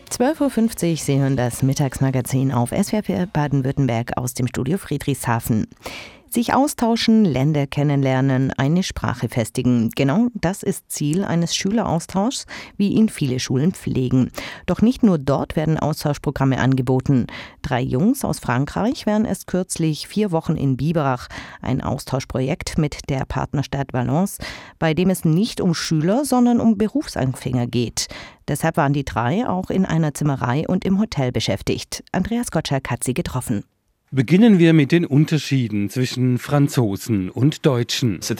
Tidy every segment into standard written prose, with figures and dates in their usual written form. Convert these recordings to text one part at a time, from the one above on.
12:50 Uhr, Sie hören das Mittagsmagazin auf SWR 4 Baden-Württemberg aus dem Studio Friedrichshafen. Sich austauschen, Länder kennenlernen, eine Sprache festigen. Genau das ist Ziel eines Schüleraustauschs, wie ihn viele Schulen pflegen. Doch nicht nur dort werden Austauschprogramme angeboten. 3 Jungs aus Frankreich wären erst kürzlich 4 Wochen in Biberach. Ein Austauschprojekt mit der Partnerstadt Valence, bei dem es nicht um Schüler, sondern um Berufsanfänger geht. Deshalb waren die 3 auch in einer Zimmerei und im Hotel beschäftigt. Andreas Gottschalk hat sie getroffen. Beginnen wir mit den Unterschieden zwischen Franzosen und Deutschen. Es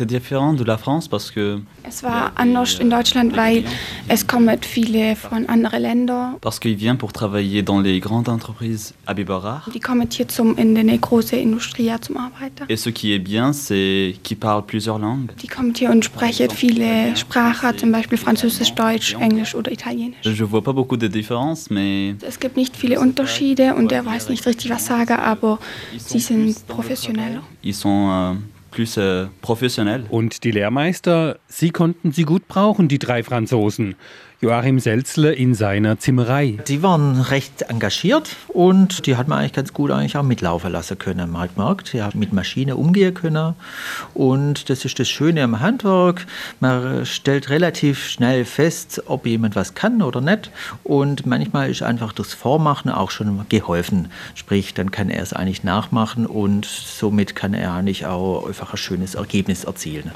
war anders in Deutschland, weil es kommen viele von anderen Ländern. Parce qu'il vient pour travailler dans les grandes entreprises à Biberach. Die kommen hier in eine große Industrie zum Arbeiten. Et ce qui est bien, c'est qu'ils parlent plusieurs langues. Die kommen hier und sprechen viele Sprachen, zum Beispiel Französisch, Deutsch, Englisch oder Italienisch. Je vois pas beaucoup de différences, mais es gibt nicht viele Unterschiede und er weiß nicht richtig was sagen, aber sie sind professioneller. Ils sont plus professionnels. Und die Lehrmeister, sie konnten sie gut brauchen, die 3 Franzosen. Joachim Selzle in seiner Zimmerei. Die waren recht engagiert und die hat man eigentlich ganz gut auch mitlaufen lassen können. Man hat gemerkt, ja, mit Maschine umgehen können und das ist das Schöne am Handwerk. Man stellt relativ schnell fest, ob jemand was kann oder nicht und manchmal ist einfach das Vormachen auch schon geholfen. Sprich, dann kann er es eigentlich nachmachen und somit kann er eigentlich auch einfach ein schönes Ergebnis erzielen.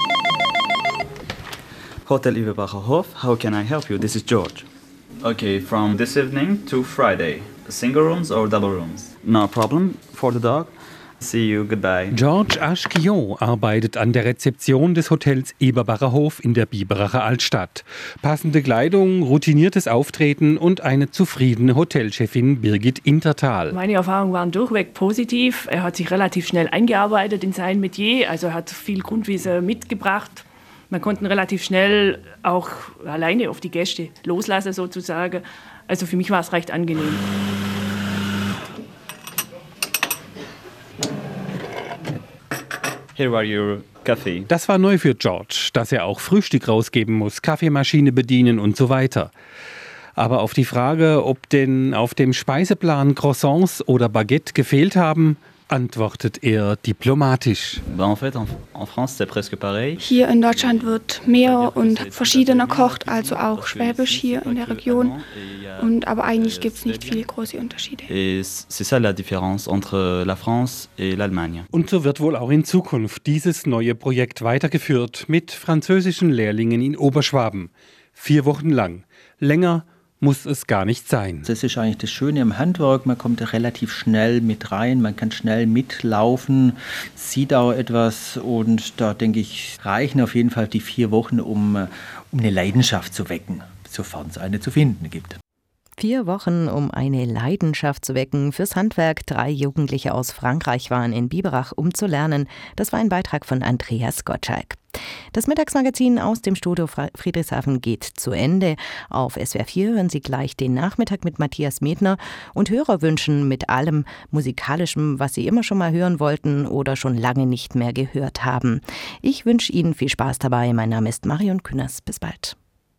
Hotel Biberach Hof, how can I help you? This is George. Okay, from this evening to Friday. Single rooms or double rooms? No problem for the dog. See you, goodbye. George Aschkion arbeitet an der Rezeption des Hotels Eberbacher Hof in der Biberacher Altstadt. Passende Kleidung, routiniertes Auftreten und eine zufriedene Hotelchefin Birgit Intertal. Meine Erfahrungen waren durchweg positiv. Er hat sich relativ schnell eingearbeitet in sein Metier, also er hat viel Grundwissen mitgebracht. Man konnte relativ schnell auch alleine auf die Gäste loslassen sozusagen. Also für mich war es recht angenehm. Here are your coffee. Das war neu für George, dass er auch Frühstück rausgeben muss, Kaffeemaschine bedienen und so weiter. Aber auf die Frage, ob denn auf dem Speiseplan Croissants oder Baguette gefehlt haben, antwortet er diplomatisch. En fait, en France, c'est presque pareil. Hier in Deutschland wird mehr und verschiedener gekocht, also auch Schwäbisch hier in der Region. Aber eigentlich gibt es nicht viele große Unterschiede. Et c'est ça la différence entre la France et l'Allemagne. Und so wird wohl auch in Zukunft dieses neue Projekt weitergeführt mit französischen Lehrlingen in Oberschwaben. 4 Wochen lang. Länger muss es gar nicht sein. Das ist eigentlich das Schöne im Handwerk, man kommt relativ schnell mit rein, man kann schnell mitlaufen, sieht auch etwas und da denke ich, reichen auf jeden Fall die 4 Wochen, um eine Leidenschaft zu wecken, sofern es eine zu finden gibt. 4 Wochen, um eine Leidenschaft zu wecken fürs Handwerk. 3 Jugendliche aus Frankreich waren in Biberach, um zu lernen. Das war ein Beitrag von Andreas Gottschalk. Das Mittagsmagazin aus dem Studio Friedrichshafen geht zu Ende. Auf SWR 4 hören Sie gleich den Nachmittag mit Matthias Medner und Hörerwünschen mit allem Musikalischem, was Sie immer schon mal hören wollten oder schon lange nicht mehr gehört haben. Ich wünsche Ihnen viel Spaß dabei. Mein Name ist Marion Künners. Bis bald.